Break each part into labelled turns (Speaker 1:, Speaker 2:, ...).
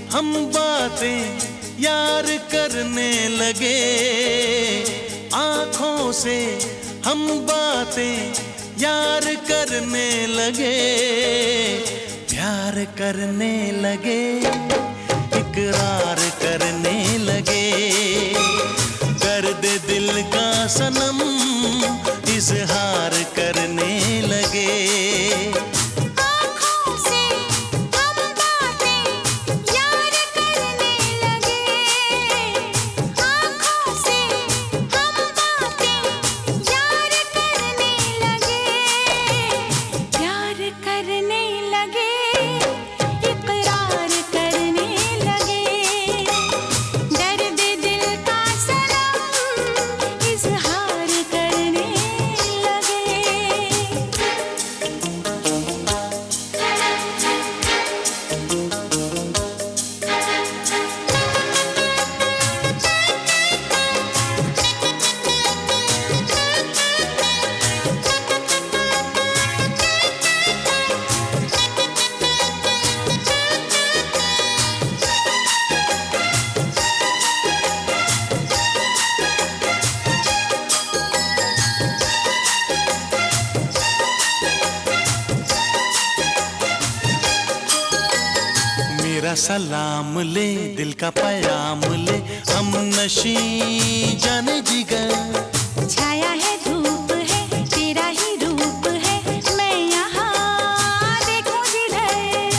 Speaker 1: हम बातें यार करने लगे, आँखों से हम बातें यार करने लगे, प्यार करने लगे, इकरार करने लगे। कर दे दिल का सनम, इजहार करने लगे। मेरा सलाम ले, दिल का पयाम ले, हम नशी जाने जिगर।
Speaker 2: छाया है धूप है, तेरा ही रूप है, मैं यहाँ देखूं जिधर।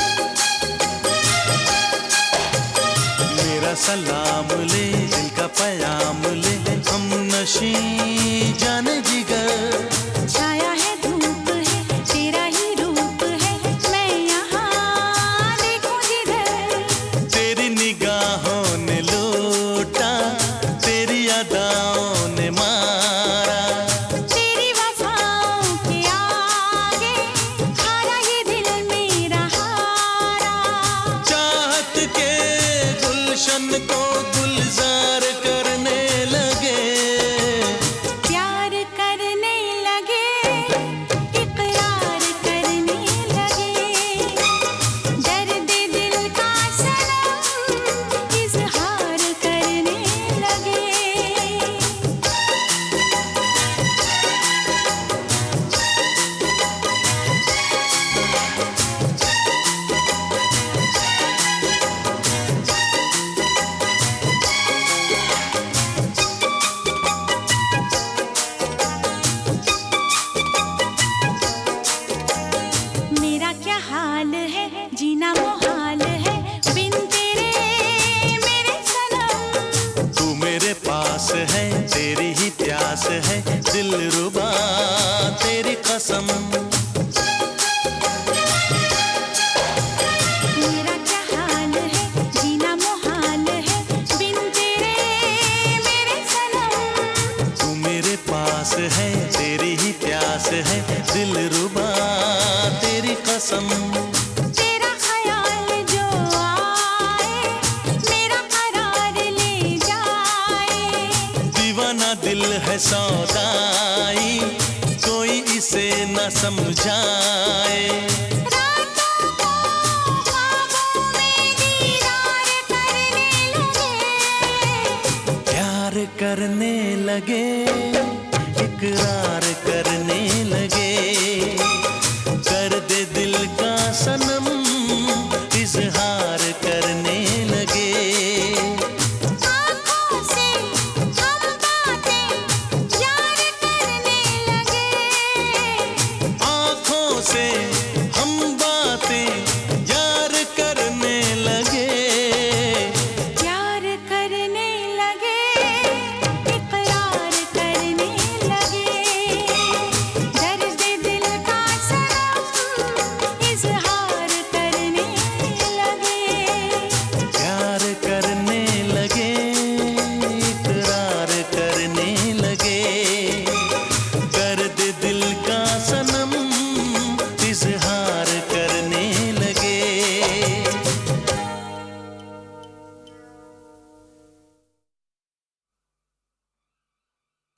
Speaker 1: मेरा सलाम ले, दिल का पयाम ले, हम नशी जाने जिगर।
Speaker 2: छाया है धूप है, तेरा ही रूप है, मैं यहाँ देखूं जिधर।
Speaker 1: तेरी निगाहों ने लूटा, तेरी अदाओं ने मारा,
Speaker 2: तेरी वफाओं के आगे हारा ये दिल मेरा हारा।
Speaker 1: चाहत के गुलशन को गुलजार करने लगे,
Speaker 2: प्यार करने लगे, इकरार करने लगे। दर्द दिल का सनम, इजहार करने लगे। मेरा क्या हाल है, जीना मुहाल है, बिन तेरे मेरे सनम।
Speaker 1: तू मेरे पास है, तेरी ही प्यास है, दिल रुबा तेरी कसम।
Speaker 2: मेरा क्या हाल है, जीना मुहाल है, बिन तेरे मेरे सनम।
Speaker 1: तू मेरे पास है, तेरी ही प्यास है, दिल रुबा तेरी कसम।
Speaker 2: तेरा ख्याल जो आए, मेरा करार ले जाए।
Speaker 1: दीवाना दिल है सौदाई, कोई इसे न समझाए।
Speaker 2: रातों को ख्वाबों में दीदार करने लगे,
Speaker 1: प्यार करने लगे, इकरार